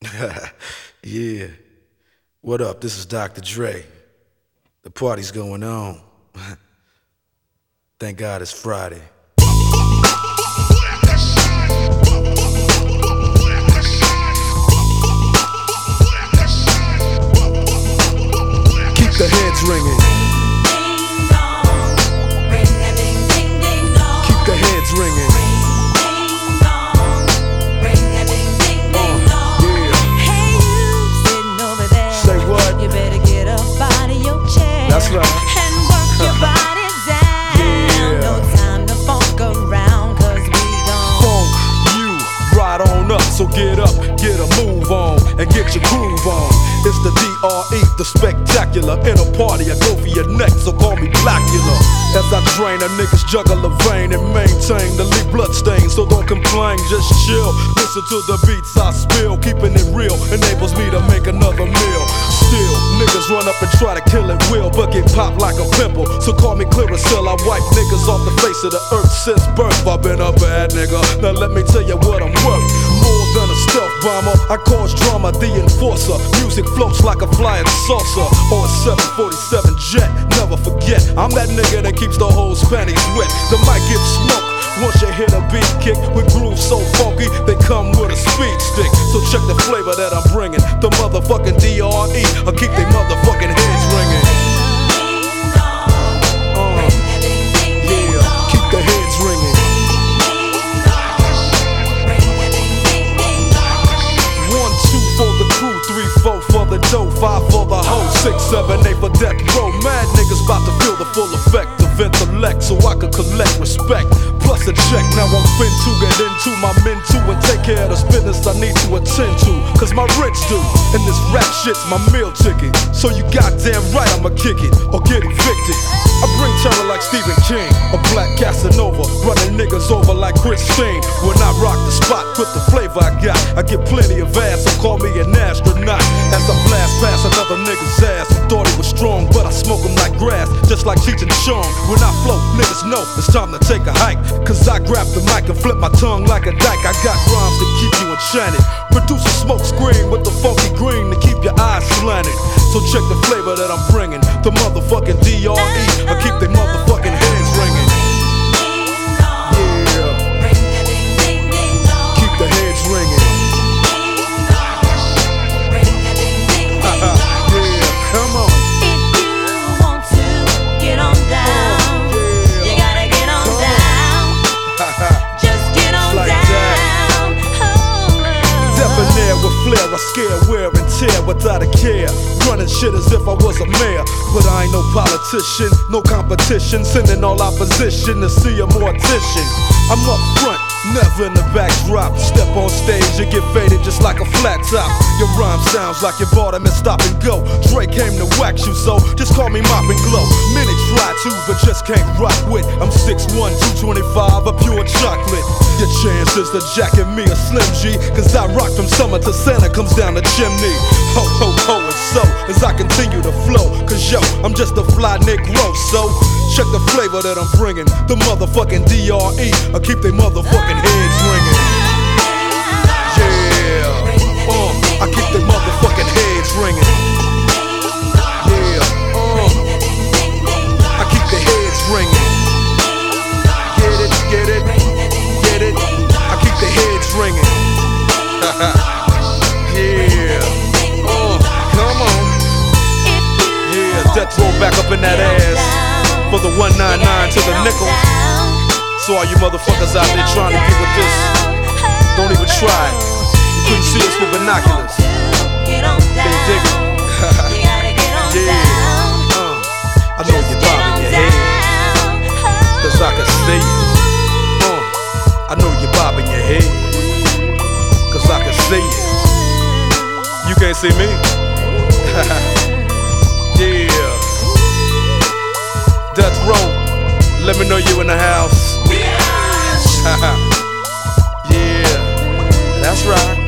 Yeah. What up? This is Dr. Dre. The party's going on. Thank God it's Friday. Keep the heads ringing. Keep the heads ringing. That's right. And work your body down. Yeah. No time to funk around, cause we gon' Funk you right on up. So get up, get a move on, and get your groove on. It's the DRE, the spectacular. In a party, I go for your neck, so call me Blackula. As I drain a nigga's jugular vein and maintain the leak blood stain. So don't complain, just chill. Listen to the beats I spill. Keeping it real enables me to make another meal. Still, niggas run up and try to kill it will, but get popped like a pimple. So call me Clearasil, I wipe niggas off the face of the earth since birth. I've been a bad nigga, now let me tell you what I'm worth. More than a stealth bomber, I cause drama, the enforcer. Music floats like a flying saucer or a 747 jet. Never forget, I'm that nigga that keeps the whole panties wet. The mic gets smoked once you hit a beat kick with grooves so funky, they come with a speed stick. So check the flavor that I'm bringing. The motherfucking DRE, I'll keep they motherfucking heads ringing. Yeah, keep the heads ringing. 1, 2 for the crew, 3, 4 for the dough, 5 for the hoe, 6, 7, 8 for death row. Mad niggas about to feel the full effect of intellect, so I can collect respect. Plus a check, now I'm fin to get into my men too and take care of this business I need to attend to. Cause my rich do, and this rap shit's my meal ticket. So you goddamn right I'ma kick it or get evicted. I bring terror like Stephen King, a black Casanova, running niggas over like Christine. When I rock the spot with the flavor I got, I get plenty of ass, so call me an astronaut. As I blast past another nigga's ass who thought he was strong, but I smoke him like grass, just like Cheech and Chong. When I flow, niggas know it's time to take a hike. Cause I grab the mic and flip my tongue like a dyke. I got rhymes to keep you enchanted. Produce a smoke screen with the funky green to keep your eyes slanted. So check the flavor that I'm bringing. The motherfucking DRE, I keep they motherfucking heads ringing. Yeah, keep the heads ringing. Yeah, come on. If you want to get on down, you gotta get on down. Just get on Like down. Debonair with flair, I scare, wear and tear without a care. Running shit as if I was a mayor, but I ain't no politician, no competition. Sending all opposition to see a mortician. I'm up front, never in the backdrop. Step on stage, you get faded just like a flat top. Your rhyme sounds like you bought them and stop and go. Dre came to wax you, so just call me Mop and Glow. Many try to, but just can't rock with. I'm 6'1", 225, a pure chocolate. Your chances to jacket me a Slim G, cause I rock from summer to Santa comes down the chimney. Ho, ho, ho, and so as I continue to flow, cause yo, I'm just a fly Negro. So check the flavor that I'm bringing. The motherfucking DRE, I keep they motherfucking heads ringing. Yeah, I keep they motherfucking heads ringing. Yeah, I keep the heads ringing. Get it, get it, get it. I keep the heads ringing. Yeah, come on. Yeah, death roll back up in that ass for the 199 to the nickel. So all you motherfuckers out there trying to get with this, don't even try it. You couldn't see us with binoculars. They dig it. Yeah, I know you're bobbing your head, cause I can see you. I know you're bobbing your head, cause I can see you. You can't see me. Yeah, Death Row, let me know you in the house. Yeah, that's right.